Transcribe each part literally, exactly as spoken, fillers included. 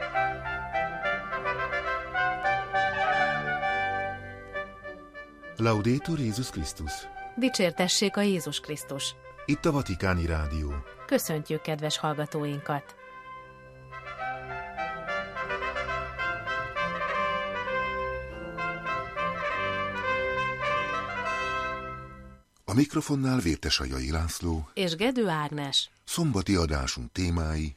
Laudetur Jézus Krisztus! Dicsértessék a Jézus Krisztus! Itt a Vatikáni Rádió. Köszöntjük kedves hallgatóinkat! A mikrofonnál Vértesajai László és Gedő Ágnes. Szombati adásunk témái: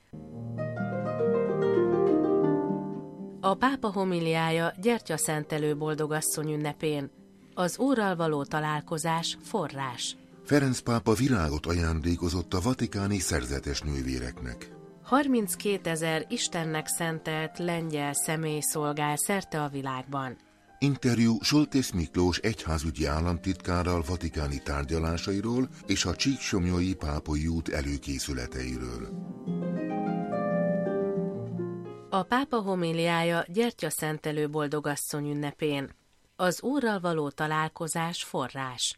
a pápa homiliája gyertyaszentelő boldogasszony ünnepén, az Úrral való találkozás forrás. Ferenc pápa virágot ajándékozott a vatikáni szerzetes nővéreknek. harminckétezer Istennek szentelt lengyel személy szolgál szerte a világban. Interjú Soltész Miklós egyházügyi államtitkárral vatikáni tárgyalásairól és a csíksomlyai pápai út előkészületeiről. A pápa homiliája gyertyaszentelő boldogasszony ünnepén, az Úrral való találkozás forrás.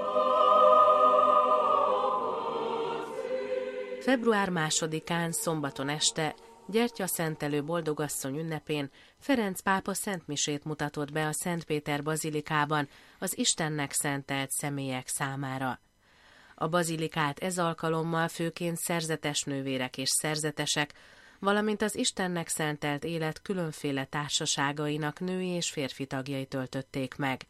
február másodikán szombaton este, gyertyaszentelő boldogasszony ünnepén Ferenc pápa szentmisét mutatott be a Szent Péter bazilikában az Istennek szentelt személyek számára. A bazilikát ez alkalommal főként szerzetes nővérek és szerzetesek, valamint az Istennek szentelt élet különféle társaságainak női és férfi tagjai töltötték meg.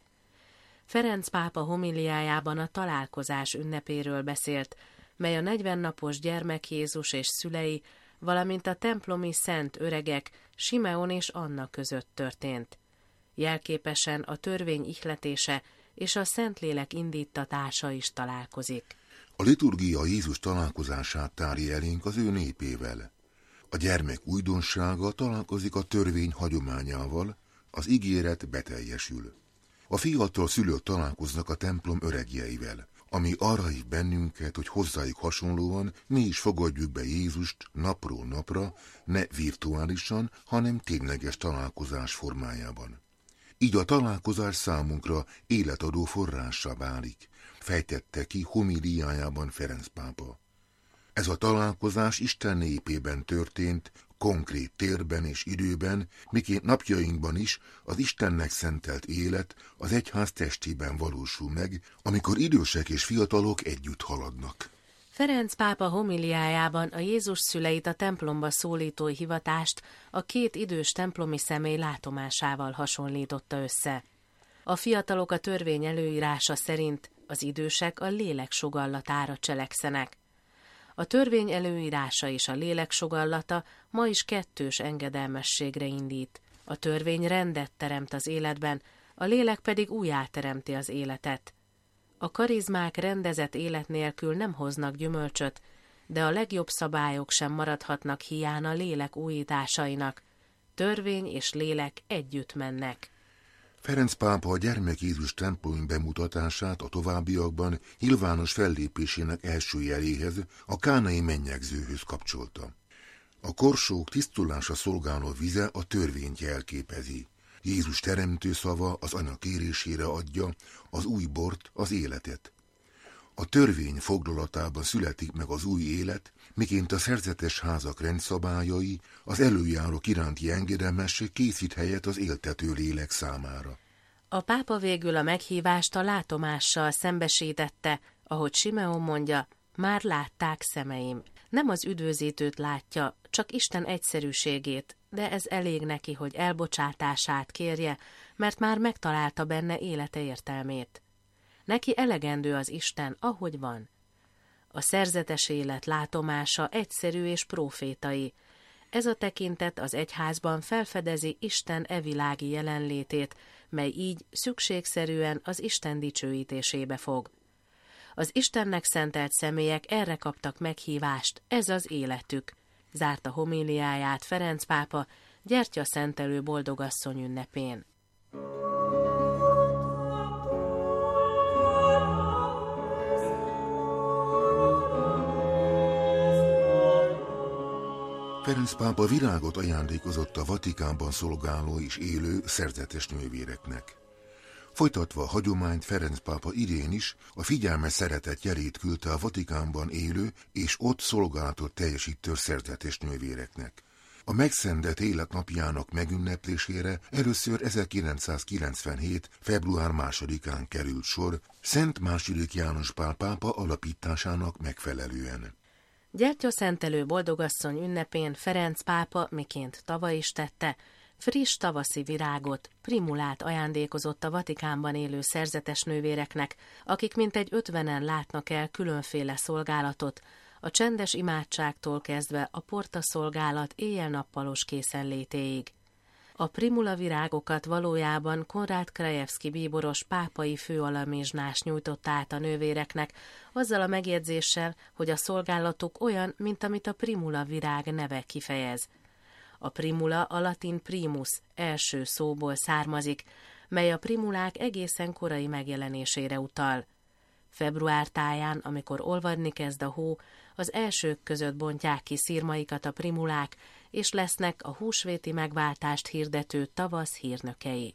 Ferenc pápa homiliájában a találkozás ünnepéről beszélt, mely a negyven napos gyermek Jézus és szülei, valamint a templomi szent öregek Simeon és Anna között történt. Jelképesen a törvény ihletése és a Szentlélek indíttatása is találkozik. A liturgia Jézus találkozását tárja elénk az ő népével. A gyermek újdonsága találkozik a törvény hagyományával, az ígéret beteljesül. A fiatal szülők találkoznak a templom öregjeivel, ami arra hív bennünket, hogy hozzájuk hasonlóan mi is fogadjuk be Jézust napról napra, ne virtuálisan, hanem tényleges találkozás formájában. Így a találkozás számunkra életadó forrássá válik, fejtette ki homiliájában Ferenc pápa. Ez a találkozás Isten népében történt, konkrét térben és időben, miként napjainkban is az Istennek szentelt élet az egyház testében valósul meg, amikor idősek és fiatalok együtt haladnak. Ferenc pápa homiliájában a Jézus szüleit a templomba szólító hivatást a két idős templomi személy látomásával hasonlította össze. A fiatalok a törvény előírása szerint, az idősek a lélek sugallatára cselekszenek. A törvény előírása és a lélek sugallata ma is kettős engedelmességre indít. A törvény rendet teremt az életben, a lélek pedig újjáteremti az életet. A karizmák rendezett élet nélkül nem hoznak gyümölcsöt, de a legjobb szabályok sem maradhatnak hiány a lélek újításainak. Törvény és lélek együtt mennek. Ferenc pápa a gyermek Jézus templomi bemutatását a továbbiakban nyilvános fellépésének első jeléhez, a kánai mennyegzőhöz kapcsolta. A korsók tisztulása szolgáló vize a törvényt jelképezi. Jézus teremtő szava az Anya kérésére adja az új bort, az életet. A törvény foglalatában születik meg az új élet, miként a szerzetes házak rendszabályai, az előjárók iránti engedelmesség készít helyet az éltető lélek számára. A pápa végül a meghívást a látomással szembesítette, ahogy Simeon mondja, már látták szemeim. Nem az üdvözítőt látja, csak Isten egyszerűségét, de ez elég neki, hogy elbocsátását kérje, mert már megtalálta benne élete értelmét. Neki elegendő az Isten, ahogy van. A szerzetes élet látomása egyszerű és prófétai. Ez a tekintet az egyházban felfedezi Isten evilági jelenlétét, mely így szükségszerűen az Isten dicsőítésébe fog. Az Istennek szentelt személyek erre kaptak meghívást, ez az életük. Zárta homiliáját Ferenc pápa gyertyaszentelő boldogasszony ünnepén. Ferenc pápa virágot ajándékozott a Vatikánban szolgáló és élő szerzetes nővéreknek. Folytatva a hagyományt, Ferenc pápa idén is a figyelmes szeretet jelét küldte a Vatikánban élő és ott szolgálatot teljesítő szerzetes nővéreknek. A megszentelt élet napjának megünneplésére először ezerkilencszázkilencvenhét. február másodikán került sor, Szent második János Pál pápa alapításának megfelelően. Gyertyaszentelő boldogasszony ünnepén Ferenc pápa, miként tavaly is tette, friss tavaszi virágot, primulát ajándékozott a Vatikánban élő szerzetes nővéreknek, akik mintegy ötvenen látnak el különféle szolgálatot, a csendes imádságtól kezdve a portaszolgálat éjjel-nappalos készenlétéig. A primula virágokat valójában Konrád Krajewski bíboros pápai főalamizsnás nyújtott át a nővéreknek, azzal a megjegyzéssel, hogy a szolgálatuk olyan, mint amit a primula virág neve kifejez. A primula a latin primus, első szóból származik, mely a primulák egészen korai megjelenésére utal. Február táján, amikor olvadni kezd a hó, az elsők között bontják ki szirmaikat a primulák, és lesznek a húsvéti megváltást hirdető tavasz hírnökei.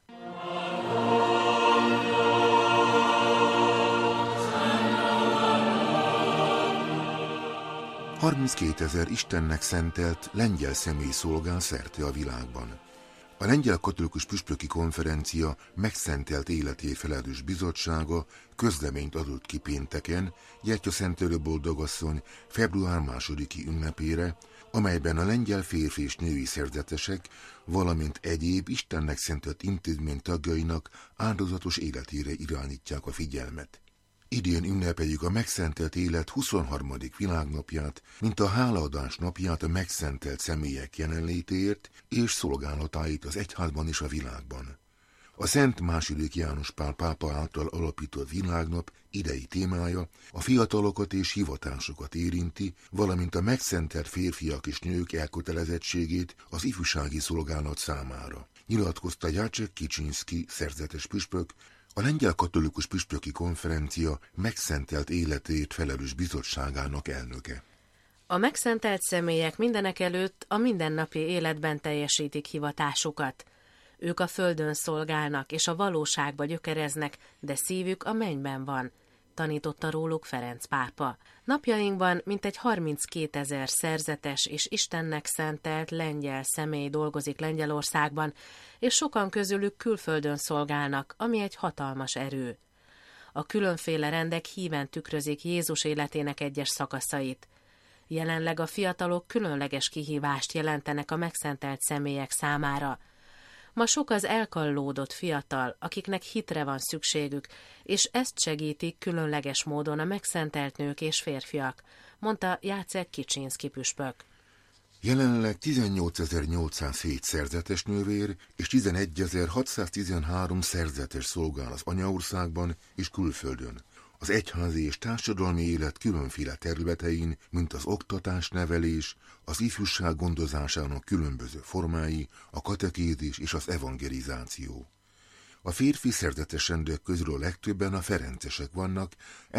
harminckétezer Istennek szentelt lengyel személy szolgál szerte a világban. A Lengyel Katolikus Püspöki Konferencia megszentelt életéért felelős bizottsága közleményt adott ki pénteken Gyertyaszentelő boldogasszony február másodiki ünnepére, amelyben a lengyel férfi és női szerzetesek, valamint egyéb Istennek szentelt intézmény tagjainak áldozatos életére irányítják a figyelmet. Idén ünnepeljük a megszentelt élet huszonharmadik világnapját, mint a hálaadás napját a megszentelt személyek jelenlétéért és szolgálatáit az egyházban és a világban. A Szent második János Pál pápa által alapított világnap idei témája a fiatalokat és hivatásokat érinti, valamint a megszentelt férfiak és nők elkötelezettségét az ifjúsági szolgálat számára, nyilatkozta Jacek Kicsinszki szerzetes püspök, a Lengyel Katolikus Püspöki Konferencia megszentelt életét felelős bizottságának elnöke. A megszentelt személyek mindenekelőtt a mindennapi életben teljesítik hivatásukat. Ők a földön szolgálnak és a valóságba gyökereznek, de szívük a mennyben van, tanította róluk Ferenc pápa. Napjainkban mintegy harminckétezer szerzetes és Istennek szentelt lengyel személy dolgozik Lengyelországban, és sokan közülük külföldön szolgálnak, ami egy hatalmas erő. A különféle rendek híven tükrözik Jézus életének egyes szakaszait. Jelenleg a fiatalok különleges kihívást jelentenek a megszentelt személyek számára. Ma sok az elkallódott fiatal, akiknek hitre van szükségük, és ezt segítik különleges módon a megszentelt nők és férfiak, mondta Jacek Kicsinszki püspök. Jelenleg tizennyolcezer-nyolcszázhét szerzetes nővér és tizenegyezer-hatszáztizenhárom szerzetes szolgál az anyaországban és külföldön, az egyházi és társadalmi élet különféle területein, mint az oktatás, nevelés, az ifjúság gondozásának különböző formái, a katekézis és az evangelizáció. A férfi szerzetes rendek közül a legtöbben a ferencesek vannak,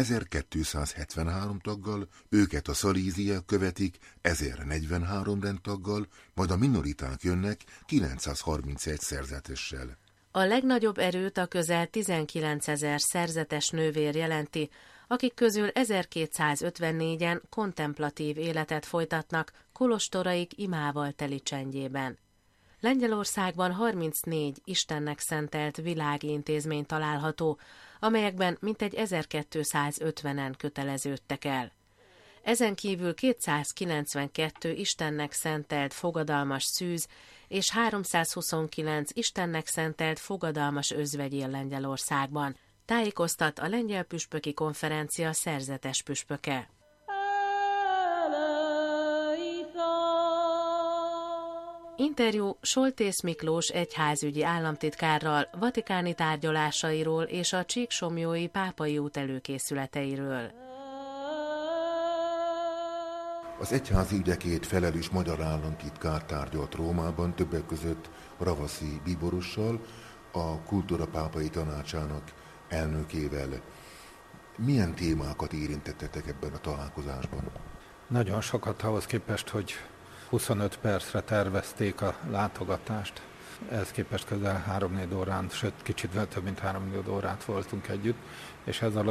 ezerkétszázhetvenhárom taggal, őket a szalíziek követik ezernegyvenhárom rendtaggal, majd a minoriták jönnek kilencszázharmincegy szerzetessel. A legnagyobb erőt a közel tizenkilencezer szerzetes nővér jelenti, akik közül ezerkétszázötvennégyen kontemplatív életet folytatnak kolostoraik imával teli csendjében. Lengyelországban harmincnégy Istennek szentelt világi intézmény található, amelyekben mintegy ezerkétszázötvenen köteleződtek el. Ezen kívül kétszázkilencvenkettő Istennek szentelt fogadalmas szűz és háromszázhuszonkilenc Istennek szentelt fogadalmas özvegy él Lengyelországban, tájékoztat a Lengyel Püspöki Konferencia szerzetes püspöke. Interjú Soltész Miklós egyházügyi államtitkárral vatikáni tárgyalásairól és a csíksomlyói pápai út előkészületeiről. Az egyházi ügyekért felelős magyar államtitkár tárgyalt Rómában többek között Ravasi bíborossal, a Kultúra Pápai Tanácsának elnökével. Milyen témákat érintettetek ebben a találkozásban? Nagyon sokat ahhoz képest, hogy huszonöt percre tervezték a látogatást. Ehhez képest közel három-négy órán, sőt kicsit több mint három-négy órát voltunk együtt, és ez alatt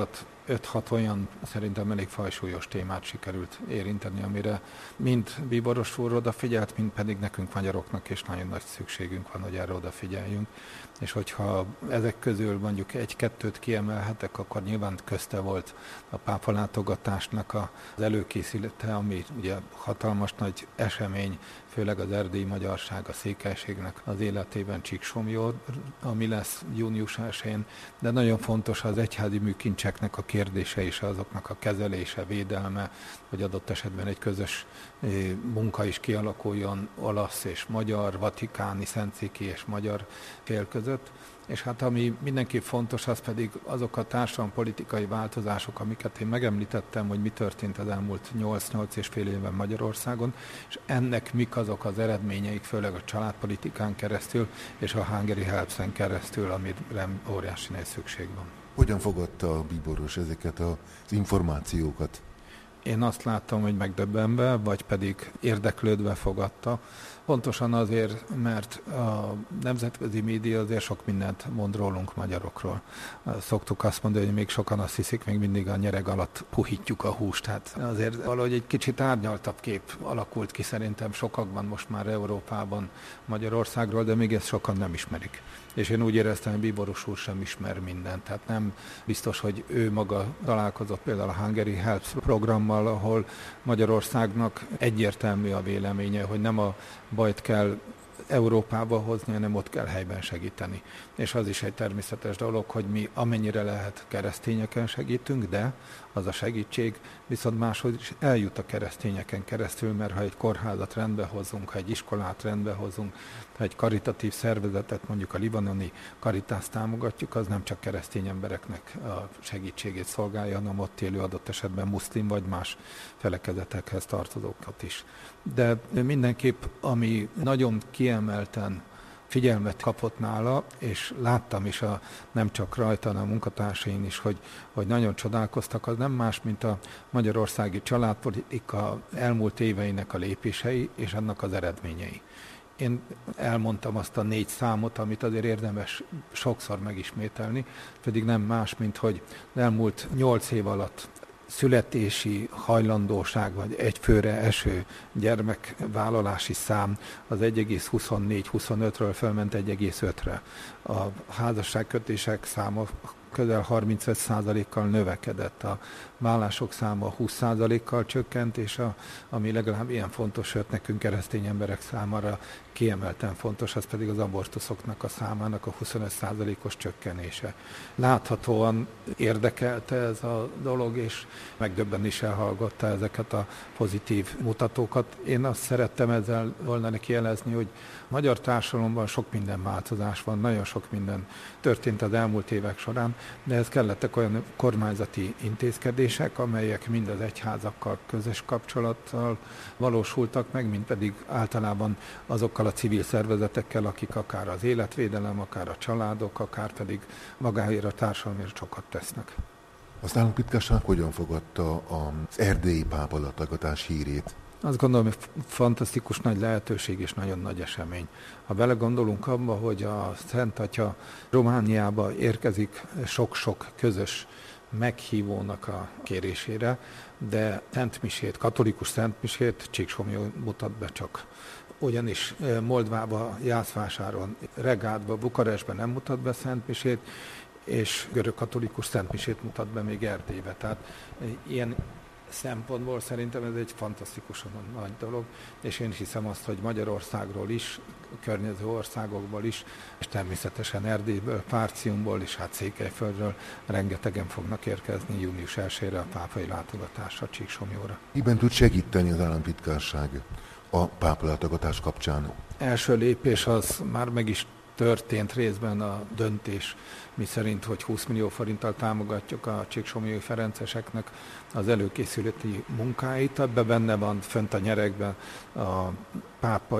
öt-hat olyan szerintem elég fajsúlyos témát sikerült érinteni, amire mind Bíboros úr odafigyelt, mind pedig nekünk magyaroknak is nagyon nagy szükségünk van, hogy erre odafigyeljünk. És hogyha ezek közül mondjuk egy-kettőt kiemelhetek, akkor nyilván közte volt a pápa látogatásnak az előkészülete, ami ugye hatalmas nagy esemény, főleg az erdélyi magyarság, a székelységnek az életében Csíksomlyó, ami lesz június elsején, de nagyon fontos az egyházi műkincseknek a kérdése és azoknak a kezelése, védelme, hogy adott esetben egy közös munka is kialakuljon olasz és magyar, vatikáni, szentszéki és magyar fél között. És hát ami mindenképp fontos, az pedig azok a társadalompolitikai változások, amiket én megemlítettem, hogy mi történt az elmúlt nyolc-nyolc és fél évben Magyarországon, és ennek mik azok az eredményeik, főleg a családpolitikán keresztül, és a Hungary Helps-en keresztül, amire óriási nagy szükség van. Hogyan fogadta Bíboros ezeket az információkat? Én azt láttam, hogy megdöbbenve, vagy pedig érdeklődve fogadta. Pontosan azért, mert a nemzetközi média azért sok mindent mond rólunk, magyarokról. Szoktuk azt mondani, hogy még sokan azt hiszik, még mindig a nyereg alatt puhítjuk a húst. Tehát azért valahogy egy kicsit árnyaltabb kép alakult ki szerintem sokakban most már Európában Magyarországról, de még ezt sokan nem ismerik. És én úgy éreztem, hogy Bíboros úr sem ismer mindent. Tehát nem biztos, hogy ő maga találkozott például a Hungary Helps programmal, ahol Magyarországnak egyértelmű a véleménye, hogy nem a bajt kell Európába hozni, hanem ott kell helyben segíteni. És az is egy természetes dolog, hogy mi amennyire lehet keresztényeken segítünk, de az a segítség viszont máshogy is eljut a keresztényeken keresztül, mert ha egy kórházat rendbe hozunk, ha egy iskolát rendbe hozunk, ha egy karitatív szervezetet, mondjuk a libanoni Caritást támogatjuk, az nem csak keresztény embereknek a segítségét szolgálja, hanem ott élő adott esetben muszlim vagy más felekezetekhez tartozókat is. De mindenképp, ami nagyon kiemelten figyelmet kapott nála, és láttam is a, nem csak rajta, hanem a munkatársain is, hogy, hogy nagyon csodálkoztak, az nem más, mint a magyarországi családpolitika elmúlt éveinek a lépései és annak az eredményei. Én elmondtam azt a négy számot, amit azért érdemes sokszor megismételni, pedig nem más, mint hogy elmúlt nyolc év alatt születési hajlandóság, vagy egyfőre eső gyermekvállalási szám az egy egész huszonnégy huszonötről fölment egy egész ötre. A házasságkötések száma közel harmincöt százalékkal növekedett, a vállások száma húsz százalékkal csökkent, és a, ami legalább ilyen fontos, sőt nekünk keresztény emberek számára kiemelten fontos, az pedig az abortuszoknak a számának a huszonöt százalékos csökkenése. Láthatóan érdekelte ez a dolog, és megdöbben is elhallgatta ezeket a pozitív mutatókat. Én azt szerettem ezzel volna neki jelezni, hogy a magyar társadalomban sok minden változás van, nagyon sok minden történt az elmúlt évek során, de ez kellettek olyan kormányzati intézkedések, amelyek mind az egyházakkal közös kapcsolattal valósultak meg, mint pedig általában azokkal a civil szervezetekkel, akik akár az életvédelem, akár a családok, akár pedig magáért a társadalomért sokat tesznek. Az államtitkárság hogyan fogadta az erdélyi pápa látogatás hírét? Azt gondolom, hogy fantasztikus nagy lehetőség és nagyon nagy esemény. Ha belegondolunk abba, hogy a Szent Atya Romániába érkezik sok-sok közös meghívónak a kérésére, de szentmisét, katolikus szentmisét Csíksomlyó mutat be csak. Ugyanis Moldvába, Jászvásáron, Regádba, Bukarestben nem mutat be szentmisét, és görög katolikus szentmisét mutat be még Erdélybe. Tehát ilyen szempontból szerintem ez egy fantasztikusan nagy dolog, és én hiszem azt, hogy Magyarországról is, környező országokból is, és természetesen Erdélyből, Párciumból és hát Székelyföldről rengetegen fognak érkezni június elsejére a pápai látogatásra Csíksomlyóra. Miben tud segíteni az államtitkárság a pápa látogatás kapcsán? Első lépés az már meg is történt részben a döntés, miszerint, hogy húsz millió forinttal támogatjuk a csíksomlyói ferenceseknek az előkészületi munkáit. Ebben benne van fönt a nyeregben a pápai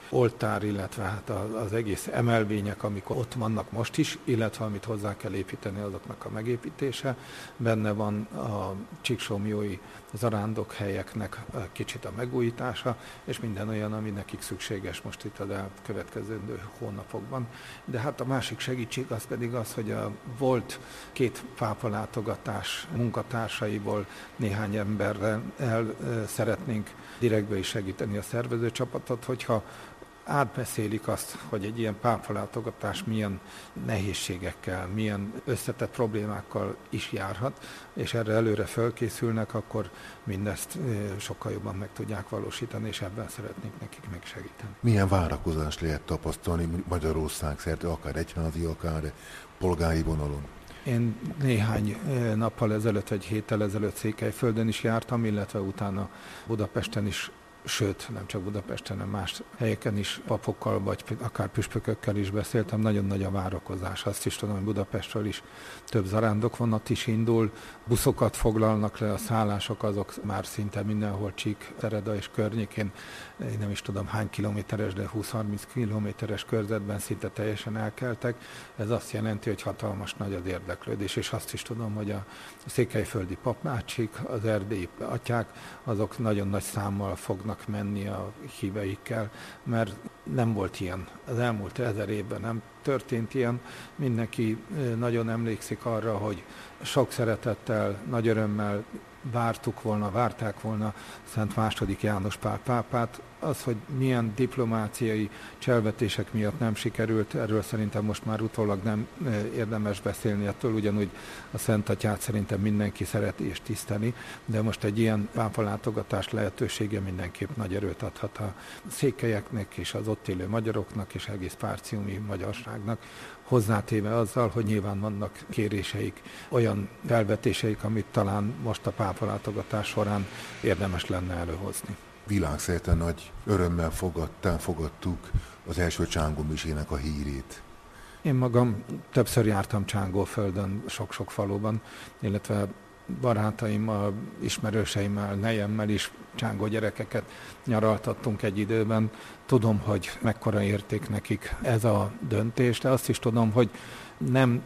oltár, illetve hát az egész emelvények, amik ott vannak most is, illetve amit hozzá kell építeni, azoknak a megépítése. Benne van a csíksomlyói zarándokhelyeknek kicsit a megújítása, és minden olyan, ami nekik szükséges most itt az elkövetkező hónapokban. De hát a másik segítség az pedig az, hogy a volt két pápalátogatás munkatársaiból néhány emberrel el szeretnénk direktbe is segíteni a szervezőcsapatot, hogyha átbeszélik azt, hogy egy ilyen pápalátogatás milyen nehézségekkel, milyen összetett problémákkal is járhat, és erre előre felkészülnek, akkor mindezt sokkal jobban meg tudják valósítani, és ebben szeretnék nekik megsegíteni. Milyen várakozást lehet tapasztalni Magyarország szerte, akár egyházi, akár polgári vonalon? Én néhány nappal ezelőtt, vagy héttel ezelőtt Székelyföldön is jártam, illetve utána Budapesten is, sőt, nem csak Budapesten, hanem más helyeken is papokkal, vagy akár püspökökkel is beszéltem. Nagyon nagy a várakozás. Azt is tudom, hogy Budapestről is több zarándokvonat is indul, buszokat foglalnak le, a szállások azok már szinte mindenhol Csík, Szereda és környékén, én nem is tudom hány kilométeres, de húsz-harminc kilométeres körzetben szinte teljesen elkeltek. Ez azt jelenti, hogy hatalmas nagy az érdeklődés, és azt is tudom, hogy a székelyföldi papmácsik, az erdélyi atyák, azok nagyon nagy számmal fognak menni a híveikkel, mert nem volt ilyen. Az elmúlt ezer évben nem történt ilyen. Mindenki nagyon emlékszik arra, hogy sok szeretettel, nagy örömmel vártuk volna, várták volna Szent második János Pál pápát. Az, hogy milyen diplomáciai cselvetések miatt nem sikerült, erről szerintem most már utólag nem érdemes beszélni, ettől ugyanúgy a Szent Atyát szerintem mindenki szereti és tiszteli, de most egy ilyen pápalátogatás lehetősége mindenképp nagy erőt adhat a székelyeknek és az ott élő magyaroknak és egész párciumi magyarságnak, hozzátéve azzal, hogy nyilván vannak kéréseik, olyan felvetéseik, amit talán most a pápalátogatás során érdemes lenne előhozni. Világszerte nagy örömmel fogadtán, fogadtuk az első csángómisének a hírét. Én magam többször jártam Csángóföldön, sok-sok faluban, illetve barátaimmal, ismerőseimmel, nejemmel is csángó gyerekeket nyaraltattunk egy időben. Tudom, hogy mekkora érték nekik ez a döntés, de azt is tudom, hogy nem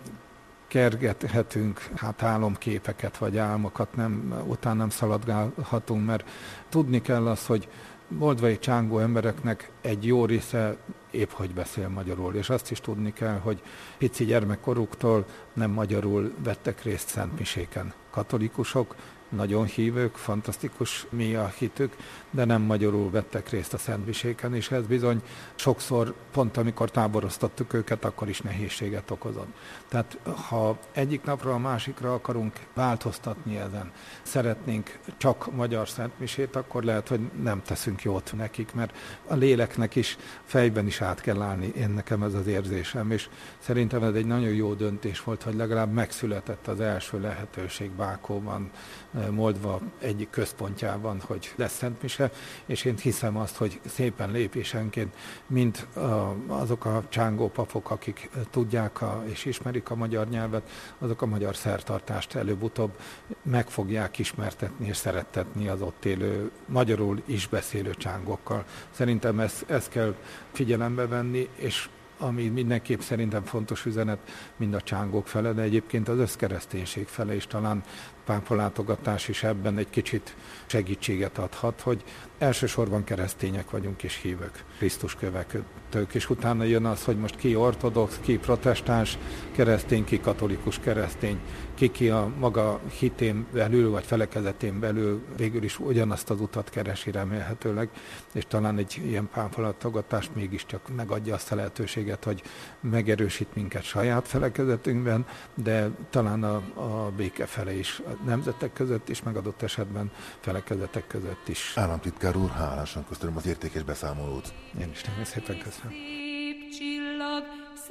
kergethetünk hát álomképeket vagy álmokat, nem, utána nem szaladgálhatunk, mert tudni kell azt, hogy moldvai csángó embereknek egy jó része épp hogy beszél magyarul, és azt is tudni kell, hogy pici gyermekkoruktól nem magyarul vettek részt szentmiséken. Katolikusok, nagyon hívők, fantasztikus mi a hitük, de nem magyarul vettek részt a szentmiséken, és ez bizony sokszor, pont amikor táboroztattuk őket, akkor is nehézséget okozott. Tehát ha egyik napra a másikra akarunk változtatni ezen, szeretnénk csak magyar szentmisét, akkor lehet, hogy nem teszünk jót nekik, mert a léleknek is fejben is át kell állni, én nekem ez az érzésem, és szerintem ez egy nagyon jó döntés volt, hogy legalább megszületett az első lehetőség Bákóban, Moldva egyik központjában, hogy lesz szentmise, és én hiszem azt, hogy szépen lépésenként mind azok a csángó papok, akik tudják a, és ismerik a magyar nyelvet, azok a magyar szertartást előbb-utóbb meg fogják ismertetni és szerettetni az ott élő, magyarul is beszélő csángókkal. Szerintem ezt, ezt kell figyelembe venni, és ami mindenképp szerintem fontos üzenet mind a csángók fele, de egyébként az összkereszténység fele is talán pápalátogatás is ebben egy kicsit segítséget adhat, hogy elsősorban keresztények vagyunk és hívők, Krisztus követők, és utána jön az, hogy most ki ortodox, ki protestáns keresztény, ki katolikus keresztény, ki ki a maga hitén belül, vagy felekezetén belül végül is ugyanazt az utat keresi remélhetőleg, és talán egy ilyen pápalátogatás mégiscsak megadja azt a lehetőséget, hogy megerősít minket saját felekezetünkben, de talán a, a béke fele is, a nemzetek között is, megadott esetben felekezetek között is. Államtitkár úr, hálásan köszönöm az értékes beszámolót. Én is nagyon szépen köszönöm. Szép csillag,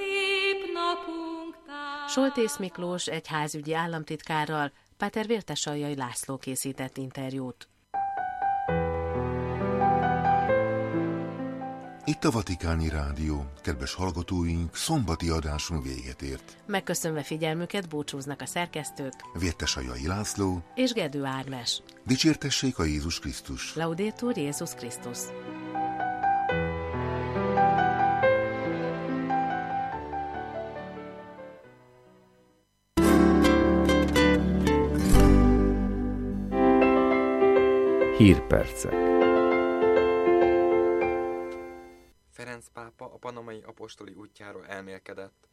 szép napunk tár. Soltész Miklós egyházügyi államtitkárral Páter Vértesaljai László készített interjút. Itt a Vatikáni Rádió. Kedves hallgatóink, szombati adásunk véget ért. Megköszönve figyelmüket búcsúznak a szerkesztők Vértesaljai László és Gedő Ágnes. Dicsértessék a Jézus Krisztus. Laudetur Jézus Krisztus. Hírpercek. Ferenc pápa a panamai apostoli útjáról elmélkedett.